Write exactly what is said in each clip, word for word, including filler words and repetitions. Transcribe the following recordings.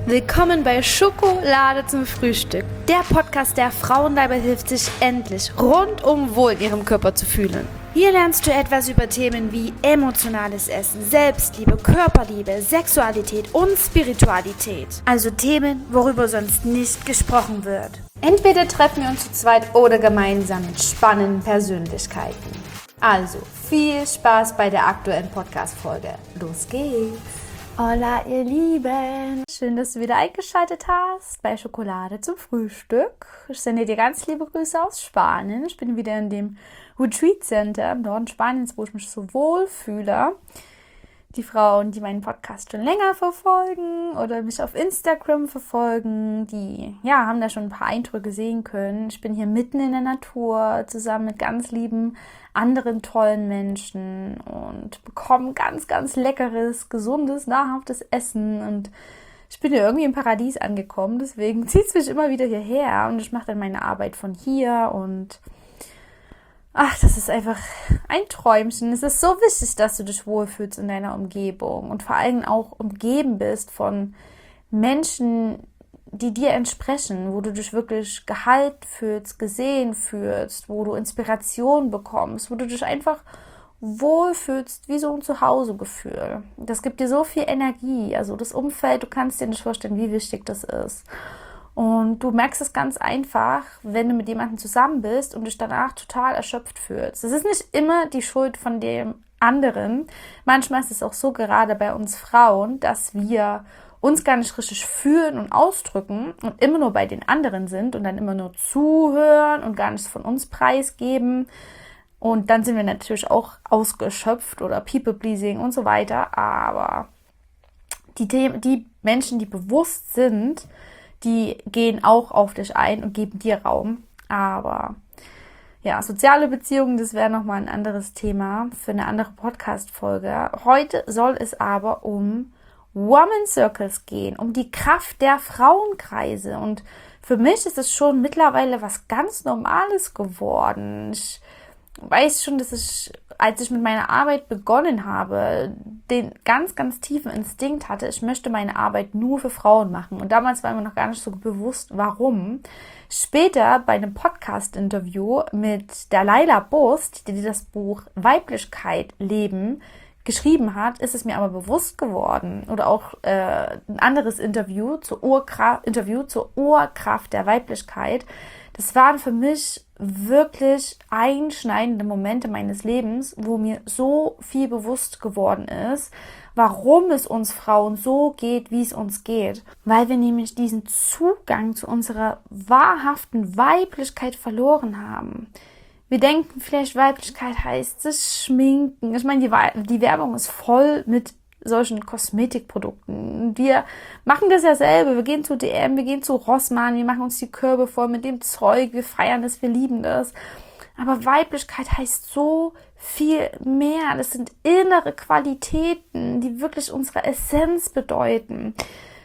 Willkommen bei Schokolade zum Frühstück, der Podcast, der Frauen dabei hilft, sich endlich rundum wohl in ihrem Körper zu fühlen. Hier lernst du etwas über Themen wie emotionales Essen, Selbstliebe, Körperliebe, Sexualität und Spiritualität. Also Themen, worüber sonst nicht gesprochen wird. Entweder treffen wir uns zu zweit oder gemeinsam mit spannenden Persönlichkeiten. Also viel Spaß bei der aktuellen Podcast-Folge. Los geht's! Hola ihr Lieben! Schön, dass du wieder eingeschaltet hast bei Schokolade zum Frühstück. Ich sende dir ganz liebe Grüße aus Spanien. Ich bin wieder in dem Retreat Center im Norden Spaniens, wo ich mich so wohl fühle. Die Frauen, die meinen Podcast schon länger verfolgen oder mich auf Instagram verfolgen, die ja, haben da schon ein paar Eindrücke sehen können. Ich bin hier mitten in der Natur zusammen mit ganz lieben anderen tollen Menschen und bekomme ganz, ganz leckeres, gesundes, nahrhaftes Essen und ich bin ja irgendwie im Paradies angekommen, deswegen zieht es mich immer wieder hierher und ich mache dann meine Arbeit von hier und ach, das ist einfach ein Träumchen. Es ist so wichtig, dass du dich wohlfühlst in deiner Umgebung und vor allem auch umgeben bist von Menschen, die dir entsprechen, wo du dich wirklich gehalten fühlst, gesehen fühlst, wo du Inspiration bekommst, wo du dich einfach wohlfühlst, wie so ein Zuhausegefühl. Das gibt dir so viel Energie. Also das Umfeld, du kannst dir nicht vorstellen, wie wichtig das ist. Und du merkst es ganz einfach, wenn du mit jemandem zusammen bist und dich danach total erschöpft fühlst. Das ist nicht immer die Schuld von dem anderen. Manchmal ist es auch so, gerade bei uns Frauen, dass wir uns gar nicht richtig fühlen und ausdrücken und immer nur bei den anderen sind und dann immer nur zuhören und gar nichts von uns preisgeben. Und dann sind wir natürlich auch ausgeschöpft oder People-Pleasing und so weiter. Aber die, The- die Menschen, die bewusst sind, die gehen auch auf dich ein und geben dir Raum. Aber ja, soziale Beziehungen, das wäre nochmal ein anderes Thema für eine andere Podcast-Folge. Heute soll es aber um Woman Circles gehen, um die Kraft der Frauenkreise. Und für mich ist es schon mittlerweile was ganz Normales geworden. Ich weiß schon, dass ich, als ich mit meiner Arbeit begonnen habe, den ganz, ganz tiefen Instinkt hatte, ich möchte meine Arbeit nur für Frauen machen. Und damals war mir noch gar nicht so bewusst, warum. Später bei einem Podcast-Interview mit der Laila Burst, die das Buch Weiblichkeit leben geschrieben hat, ist es mir aber bewusst geworden. Oder auch äh, ein anderes Interview zur Urkraft, Interview zur Urkraft der Weiblichkeit. Das waren für mich wirklich einschneidende Momente meines Lebens, wo mir so viel bewusst geworden ist, warum es uns Frauen so geht, wie es uns geht. Weil wir nämlich diesen Zugang zu unserer wahrhaften Weiblichkeit verloren haben. Wir denken vielleicht, Weiblichkeit heißt das Schminken. Ich meine, die, die Werbung ist voll mit solchen Kosmetikprodukten. Wir machen das ja selber. Wir gehen zu D M, wir gehen zu Rossmann, wir machen uns die Körbe voll mit dem Zeug, wir feiern das, wir lieben das. Aber Weiblichkeit heißt so viel mehr. Das sind innere Qualitäten, die wirklich unsere Essenz bedeuten.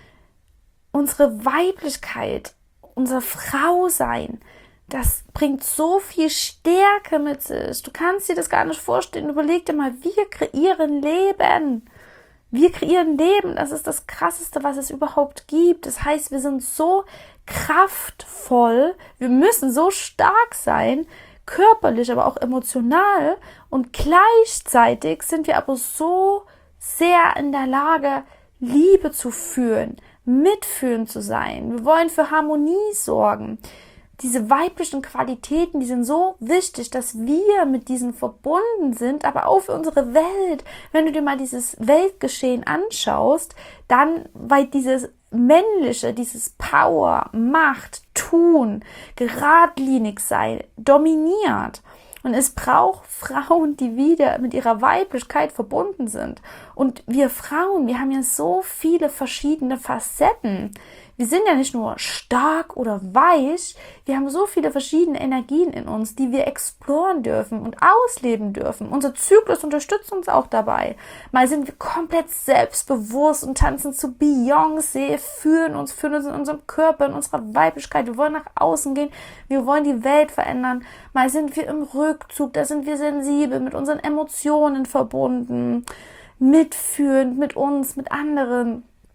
Unsere Weiblichkeit, unser Frausein, das bringt so viel Stärke mit sich. Du kannst dir das gar nicht vorstellen. Überleg dir mal, wir kreieren Leben. Wir kreieren Leben. Das ist das Krasseste, was es überhaupt gibt. Das heißt, wir sind so kraftvoll. Wir müssen so stark sein, körperlich, aber auch emotional. Und gleichzeitig sind wir aber so sehr in der Lage, Liebe zu fühlen, mitfühlend zu sein. Wir wollen für Harmonie sorgen. Diese weiblichen Qualitäten, die sind so wichtig, dass wir mit diesen verbunden sind, aber auch für unsere Welt. Wenn du dir mal dieses Weltgeschehen anschaust, dann, weil dieses Männliche, dieses Power, Macht, Tun, geradlinig sein, dominiert. Und es braucht Frauen, die wieder mit ihrer Weiblichkeit verbunden sind. Und wir Frauen, wir haben ja so viele verschiedene Facetten. Wir sind ja nicht nur stark oder weich, wir haben so viele verschiedene Energien in uns, die wir exploren dürfen und ausleben dürfen. Unser Zyklus unterstützt uns auch dabei. Mal sind wir komplett selbstbewusst und tanzen zu Beyoncé, fühlen uns, fühlen uns in unserem Körper, in unserer Weiblichkeit. Wir wollen nach außen gehen, wir wollen die Welt verändern. Mal sind wir im Rückzug, da sind wir sensibel, mit unseren Emotionen verbunden, mitfühlend mit uns, mit anderen.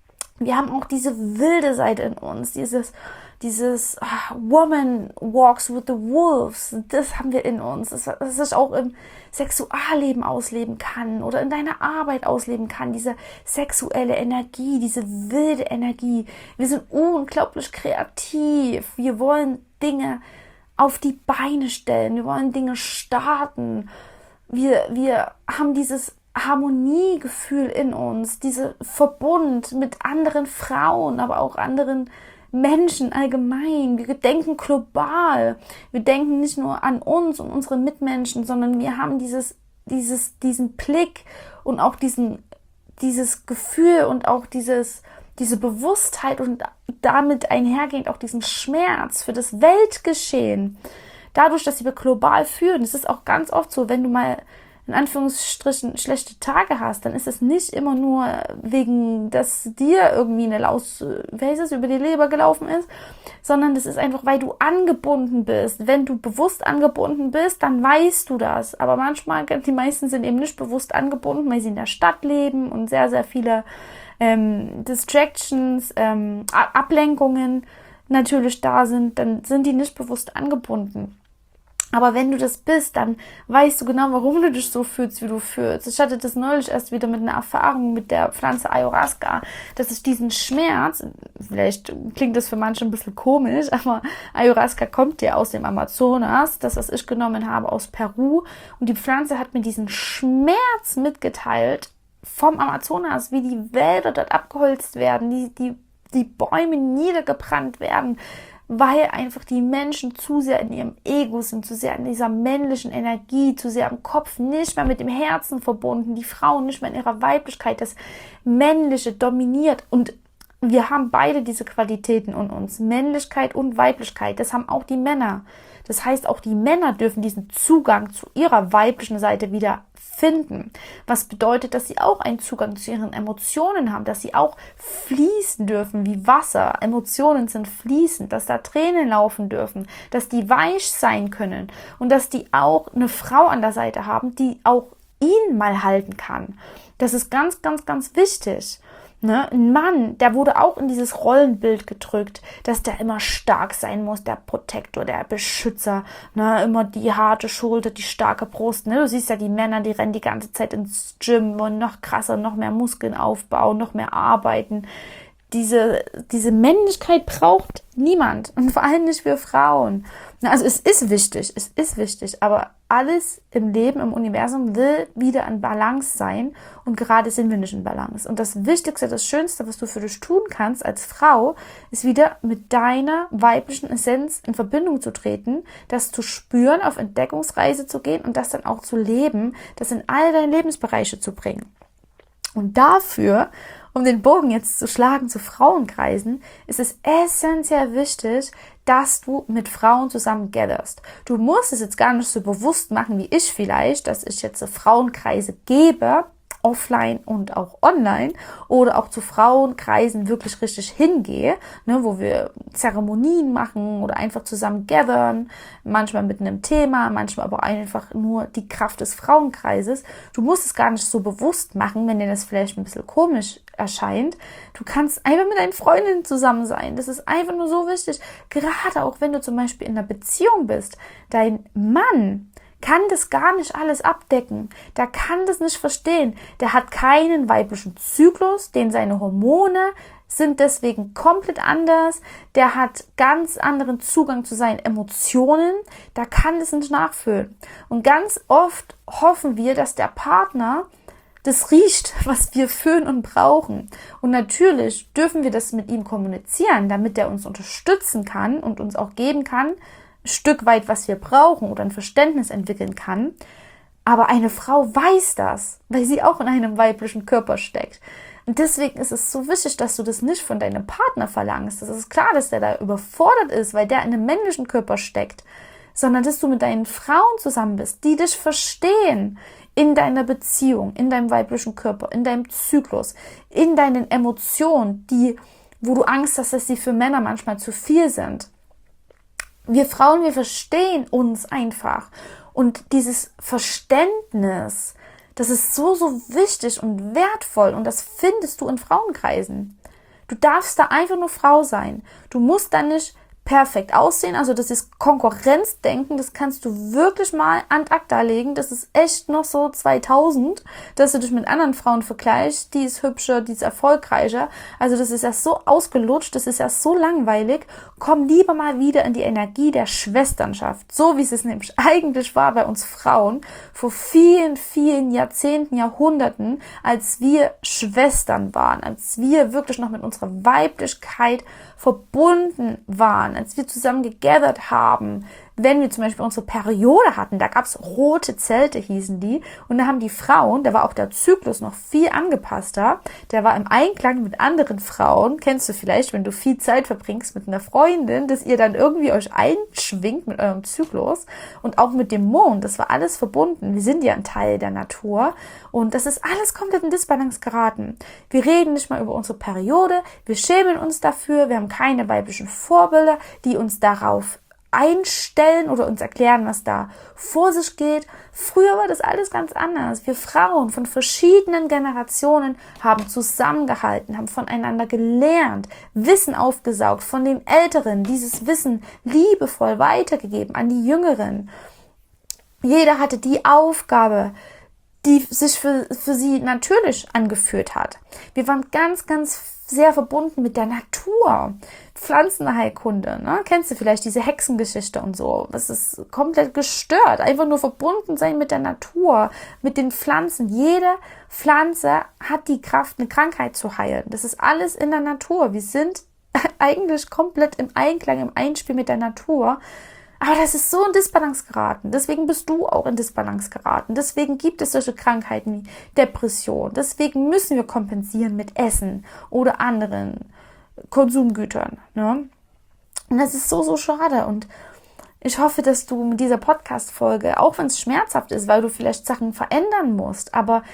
Wir haben auch diese wilde Seite in uns, dieses, dieses ah, Woman walks with the wolves, das haben wir in uns, das, das ich auch im Sexualleben ausleben kann oder in deiner Arbeit ausleben kann, diese sexuelle Energie, diese wilde Energie. Wir sind unglaublich kreativ, wir wollen Dinge auf die Beine stellen, wir wollen Dinge starten, wir, wir haben dieses Harmoniegefühl in uns, diese Verbund mit anderen Frauen, aber auch anderen Menschen allgemein. Wir denken global. Wir denken nicht nur an uns und unsere Mitmenschen, sondern wir haben dieses, dieses, diesen Blick und auch diesen, dieses Gefühl und auch dieses, diese Bewusstheit und damit einhergehend auch diesen Schmerz für das Weltgeschehen. Dadurch, dass wir global führen, es ist auch ganz oft so, wenn du mal in Anführungsstrichen schlechte Tage hast, dann ist es nicht immer nur wegen, dass dir irgendwie eine Laus, wie heißt es, über die Leber gelaufen ist, sondern das ist einfach, weil du angebunden bist. Wenn du bewusst angebunden bist, dann weißt du das. Aber manchmal, die meisten sind eben nicht bewusst angebunden, weil sie in der Stadt leben und sehr, sehr viele ähm, Distractions, ähm, Ablenkungen natürlich da sind, dann sind die nicht bewusst angebunden. Aber wenn du das bist, dann weißt du genau, warum du dich so fühlst, wie du fühlst. Ich hatte das neulich erst wieder mit einer Erfahrung mit der Pflanze Ayahuasca, dass ich diesen Schmerz, vielleicht klingt das für manche ein bisschen komisch, aber Ayahuasca kommt ja aus dem Amazonas, das, was ich genommen habe, aus Peru. Und die Pflanze hat mir diesen Schmerz mitgeteilt vom Amazonas, wie die Wälder dort abgeholzt werden, die, die, die Bäume niedergebrannt werden, weil einfach die Menschen zu sehr in ihrem Ego sind, zu sehr in dieser männlichen Energie, zu sehr am Kopf, nicht mehr mit dem Herzen verbunden, die Frauen nicht mehr in ihrer Weiblichkeit, das Männliche dominiert. Und wir haben beide diese Qualitäten in uns, Männlichkeit und Weiblichkeit, das haben auch die Männer. Das heißt, auch die Männer dürfen diesen Zugang zu ihrer weiblichen Seite wieder finden. Was bedeutet, dass sie auch einen Zugang zu ihren Emotionen haben, dass sie auch fließen dürfen wie Wasser. Emotionen sind fließend, dass da Tränen laufen dürfen, dass die weich sein können und dass die auch eine Frau an der Seite haben, die auch ihn mal halten kann. Das ist ganz, ganz, ganz wichtig. Ne? Ein Mann, der wurde auch in dieses Rollenbild gedrückt, dass der immer stark sein muss, der Protektor, der Beschützer, ne? Immer die harte Schulter, die starke Brust. Ne? Du siehst ja die Männer, die rennen die ganze Zeit ins Gym, wollen noch krasser, noch mehr Muskeln aufbauen, noch mehr arbeiten. Diese, diese Männlichkeit braucht niemand und vor allem nicht wir Frauen. Also es ist wichtig, es ist wichtig, aber alles im Leben, im Universum will wieder in Balance sein und gerade sind wir nicht in Balance. Und das Wichtigste, das Schönste, was du für dich tun kannst als Frau, ist wieder mit deiner weiblichen Essenz in Verbindung zu treten, das zu spüren, auf Entdeckungsreise zu gehen und das dann auch zu leben, das in all deine Lebensbereiche zu bringen. Und dafür, um den Bogen jetzt zu schlagen zu Frauenkreisen, ist es essentiell wichtig, dass du mit Frauen zusammen gatherst. Du musst es jetzt gar nicht so bewusst machen wie ich vielleicht, dass ich jetzt so Frauenkreise gebe, offline und auch online, oder auch zu Frauenkreisen wirklich richtig hingehe, ne, wo wir Zeremonien machen oder einfach zusammen gathern, manchmal mit einem Thema, manchmal aber einfach nur die Kraft des Frauenkreises. Du musst es gar nicht so bewusst machen, wenn dir das vielleicht ein bisschen komisch erscheint. Du kannst einfach mit deinen Freundinnen zusammen sein. Das ist einfach nur so wichtig. Gerade auch wenn du zum Beispiel in einer Beziehung bist, dein Mann kann das gar nicht alles abdecken. Der kann das nicht verstehen. Der hat keinen weiblichen Zyklus, den seine Hormone sind deswegen komplett anders. Der hat ganz anderen Zugang zu seinen Emotionen. Der kann das nicht nachfühlen. Und ganz oft hoffen wir, dass der Partner das riecht, was wir fühlen und brauchen. Und natürlich dürfen wir das mit ihm kommunizieren, damit er uns unterstützen kann und uns auch geben kann, ein Stück weit, was wir brauchen oder ein Verständnis entwickeln kann. Aber eine Frau weiß das, weil sie auch in einem weiblichen Körper steckt. Und deswegen ist es so wichtig, dass du das nicht von deinem Partner verlangst. Das ist klar, dass der da überfordert ist, weil der in einem männlichen Körper steckt. Sondern dass du mit deinen Frauen zusammen bist, die dich verstehen in deiner Beziehung, in deinem weiblichen Körper, in deinem Zyklus, in deinen Emotionen, die, wo du Angst hast, dass sie für Männer manchmal zu viel sind. Wir Frauen, wir verstehen uns einfach. Und dieses Verständnis, das ist so, so wichtig und wertvoll. Und das findest du in Frauenkreisen. Du darfst da einfach nur Frau sein. Du musst da nicht perfekt aussehen, also das ist Konkurrenzdenken, das kannst du wirklich mal an acta legen, das ist echt noch so zweitausend, dass du dich mit anderen Frauen vergleichst, die ist hübscher, die ist erfolgreicher, also das ist ja so ausgelutscht, das ist ja so langweilig, komm lieber mal wieder in die Energie der Schwesternschaft, so wie es nämlich eigentlich war bei uns Frauen vor vielen, vielen Jahrzehnten, Jahrhunderten, als wir Schwestern waren, als wir wirklich noch mit unserer Weiblichkeit verbunden waren, als wir zusammen gegathert haben, wenn wir zum Beispiel unsere Periode hatten, da gab es rote Zelte, hießen die, und da haben die Frauen, da war auch der Zyklus noch viel angepasster, der war im Einklang mit anderen Frauen, kennst du vielleicht, wenn du viel Zeit verbringst mit einer Freundin, dass ihr dann irgendwie euch einschwingt mit eurem Zyklus und auch mit dem Mond, das war alles verbunden, wir sind ja ein Teil der Natur und das ist alles komplett in Disbalance geraten. Wir reden nicht mal über unsere Periode, wir schämen uns dafür, wir haben keine weiblichen Vorbilder, die uns darauf einstellen oder uns erklären, was da vor sich geht. Früher war das alles ganz anders. Wir Frauen von verschiedenen Generationen haben zusammengehalten, haben voneinander gelernt, Wissen aufgesaugt von den Älteren, dieses Wissen liebevoll weitergegeben an die Jüngeren. Jeder hatte die Aufgabe, die sich für, für sie natürlich angefühlt hat. Wir waren ganz, ganz sehr verbunden mit der Natur. Pflanzenheilkunde, ne? Kennst du vielleicht diese Hexengeschichte und so? Das ist komplett gestört. Einfach nur verbunden sein mit der Natur, mit den Pflanzen. Jede Pflanze hat die Kraft, eine Krankheit zu heilen. Das ist alles in der Natur. Wir sind eigentlich komplett im Einklang, im Einspiel mit der Natur. Aber das ist so in Disbalance geraten. Deswegen bist du auch in Disbalance geraten. Deswegen gibt es solche Krankheiten wie Depression. Deswegen müssen wir kompensieren mit Essen oder anderen Konsumgütern. Ne? Und das ist so, so schade. Und ich hoffe, dass du mit dieser Podcast-Folge, auch wenn es schmerzhaft ist, weil du vielleicht Sachen verändern musst, aber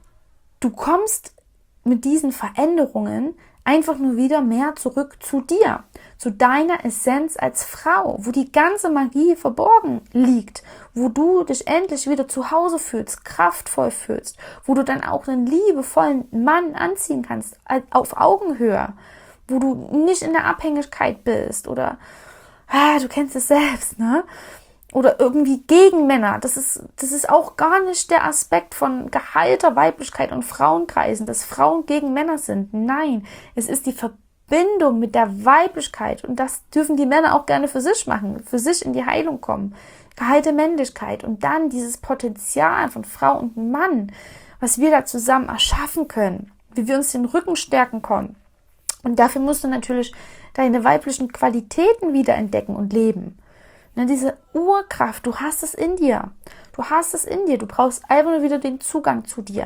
du kommst mit diesen Veränderungen einfach nur wieder mehr zurück zu dir, zu deiner Essenz als Frau, wo die ganze Magie verborgen liegt, wo du dich endlich wieder zu Hause fühlst, kraftvoll fühlst, wo du dann auch einen liebevollen Mann anziehen kannst, auf Augenhöhe, wo du nicht in der Abhängigkeit bist oder, ah, du kennst es selbst, ne? Oder irgendwie gegen Männer. Das ist, das ist auch gar nicht der Aspekt von geheilter Weiblichkeit und Frauenkreisen, dass Frauen gegen Männer sind. Nein, es ist die Verbindung mit der Weiblichkeit und das dürfen die Männer auch gerne für sich machen, für sich in die Heilung kommen. Geheilte Männlichkeit und dann dieses Potenzial von Frau und Mann, was wir da zusammen erschaffen können, wie wir uns den Rücken stärken können. Und dafür musst du natürlich deine weiblichen Qualitäten wieder entdecken und leben. Ne, diese Urkraft, du hast es in dir. Du hast es in dir. Du brauchst einfach nur wieder den Zugang zu dir.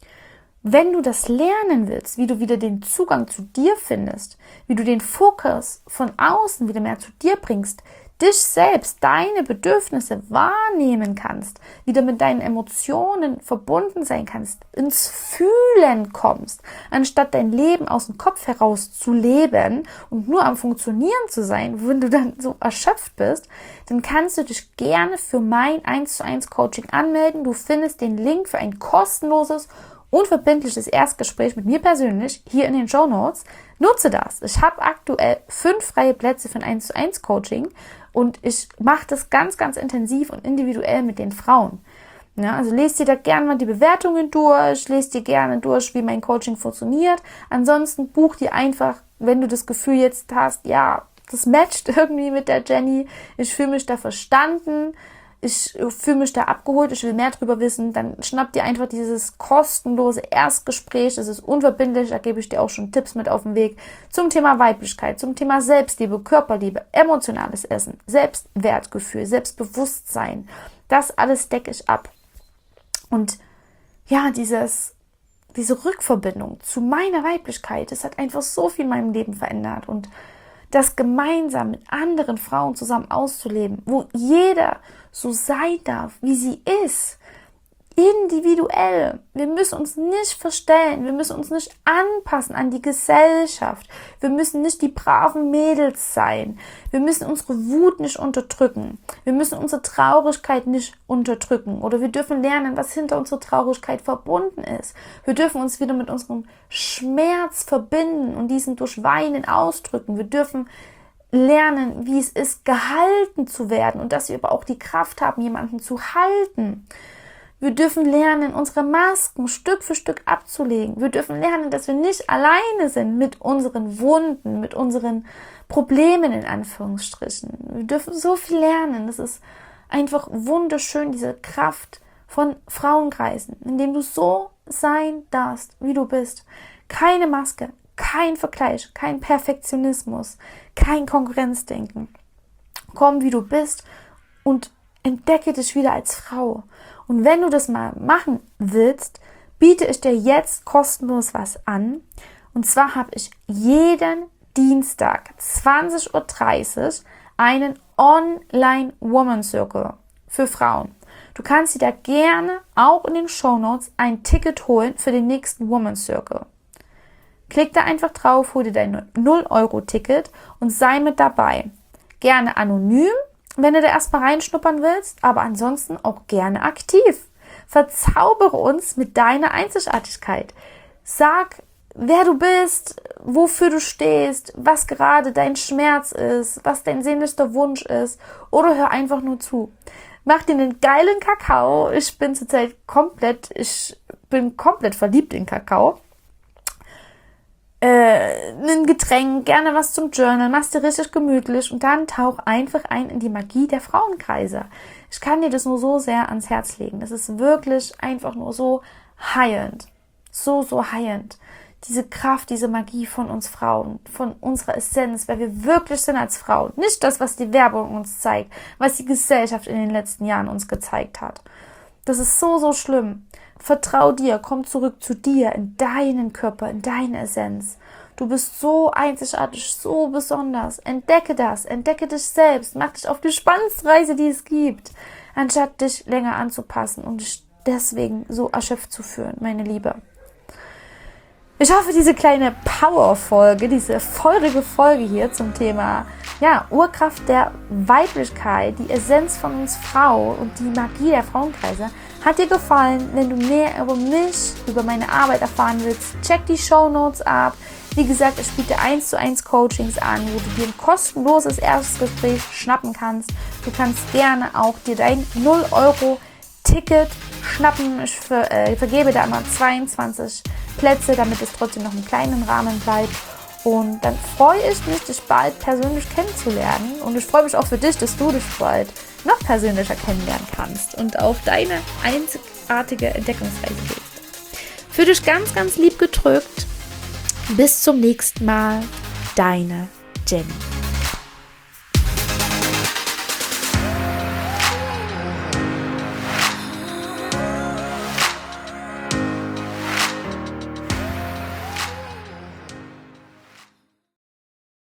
Wenn du das lernen willst, wie du wieder den Zugang zu dir findest, wie du den Fokus von außen wieder mehr zu dir bringst, dich selbst, deine Bedürfnisse wahrnehmen kannst, wieder mit deinen Emotionen verbunden sein kannst, ins Fühlen kommst, anstatt dein Leben aus dem Kopf heraus zu leben und nur am Funktionieren zu sein, wenn du dann so erschöpft bist, dann kannst du dich gerne für mein eins zu eins Coaching anmelden. Du findest den Link für ein kostenloses unverbindliches Erstgespräch mit mir persönlich hier in den Shownotes. Nutze das. Ich habe aktuell fünf freie Plätze für ein eins zu eins Coaching und ich mache das ganz, ganz intensiv und individuell mit den Frauen. Ja, also lest dir da gerne mal die Bewertungen durch, lest dir gerne durch, wie mein Coaching funktioniert. Ansonsten buch dir einfach, wenn du das Gefühl jetzt hast, ja, das matcht irgendwie mit der Jenny, ich fühle mich da verstanden, ich fühle mich da abgeholt, ich will mehr drüber wissen, dann schnapp dir einfach dieses kostenlose Erstgespräch, das ist unverbindlich, da gebe ich dir auch schon Tipps mit auf den Weg zum Thema Weiblichkeit, zum Thema Selbstliebe, Körperliebe, emotionales Essen, Selbstwertgefühl, Selbstbewusstsein, das alles decke ich ab. Und ja, dieses, diese Rückverbindung zu meiner Weiblichkeit, das hat einfach so viel in meinem Leben verändert und das gemeinsam mit anderen Frauen zusammen auszuleben, wo jeder so sein darf, wie sie ist. individuell. Wir müssen uns nicht verstellen. Wir müssen uns nicht anpassen an die Gesellschaft. Wir müssen nicht die braven Mädels sein. Wir müssen unsere Wut nicht unterdrücken. Wir müssen unsere Traurigkeit nicht unterdrücken. Oder wir dürfen lernen, was hinter unserer Traurigkeit verbunden ist. Wir dürfen uns wieder mit unserem Schmerz verbinden und diesen durch Weinen ausdrücken. Wir dürfen lernen, wie es ist, gehalten zu werden und dass wir aber auch die Kraft haben, jemanden zu halten. Wir dürfen lernen, unsere Masken Stück für Stück abzulegen. Wir dürfen lernen, dass wir nicht alleine sind mit unseren Wunden, mit unseren Problemen in Anführungsstrichen. Wir dürfen so viel lernen. Das ist einfach wunderschön, diese Kraft von Frauenkreisen, in dem du so sein darfst, wie du bist. Keine Maske, kein Vergleich, kein Perfektionismus, kein Konkurrenzdenken. Komm, wie du bist und entdecke dich wieder als Frau. Und wenn du das mal machen willst, biete ich dir jetzt kostenlos was an. Und zwar habe ich jeden Dienstag zwanzig Uhr dreißig einen Online-Woman Circle für Frauen. Du kannst dir da gerne auch in den Shownotes ein Ticket holen für den nächsten Woman Circle. Klick da einfach drauf, hol dir dein null Euro Ticket und sei mit dabei. Gerne anonym, wenn du da erstmal reinschnuppern willst, aber ansonsten auch gerne aktiv. Verzaubere uns mit deiner Einzigartigkeit. Sag, wer du bist, wofür du stehst, was gerade dein Schmerz ist, was dein sehnlichster Wunsch ist, oder hör einfach nur zu. Mach dir einen geilen Kakao. Ich bin zurzeit komplett, ich bin komplett verliebt in Kakao. Äh, ein Getränk, gerne was zum Journal, machst dir richtig gemütlich und dann tauch einfach ein in die Magie der Frauenkreise. Ich kann dir das nur so sehr ans Herz legen. Das ist wirklich einfach nur so heilend. So, so heilend. Diese Kraft, diese Magie von uns Frauen, von unserer Essenz, wer wir wirklich sind als Frauen. Nicht das, was die Werbung uns zeigt, was die Gesellschaft in den letzten Jahren uns gezeigt hat. Das ist so, so schlimm. Vertrau dir, komm zurück zu dir, in deinen Körper, in deine Essenz. Du bist so einzigartig, so besonders. Entdecke das, entdecke dich selbst, mach dich auf die spannendste Reise, die es gibt, anstatt dich länger anzupassen und dich deswegen so erschöpft zu fühlen, meine Liebe. Ich hoffe, diese kleine Power-Folge, diese feurige Folge hier zum Thema ja, Urkraft der Weiblichkeit, die Essenz von uns Frau und die Magie der Frauenkreise hat dir gefallen. Wenn du mehr über mich, über meine Arbeit erfahren willst, check die Shownotes ab. Wie gesagt, ich biete eins zu eins Coachings an, wo du dir ein kostenloses erstes Gespräch schnappen kannst. Du kannst gerne auch dir dein null Euro Ticket schnappen. Ich ver, äh, vergebe da immer zweiundzwanzig Plätze, damit es trotzdem noch im kleinen Rahmen bleibt. Und dann freue ich mich, dich bald persönlich kennenzulernen. Und ich freue mich auch für dich, dass du dich bald noch persönlicher kennenlernen kannst und auf deine einzigartige Entdeckungsreise gehst. Für dich ganz, ganz lieb gedrückt. Bis zum nächsten Mal. Deine Jenny.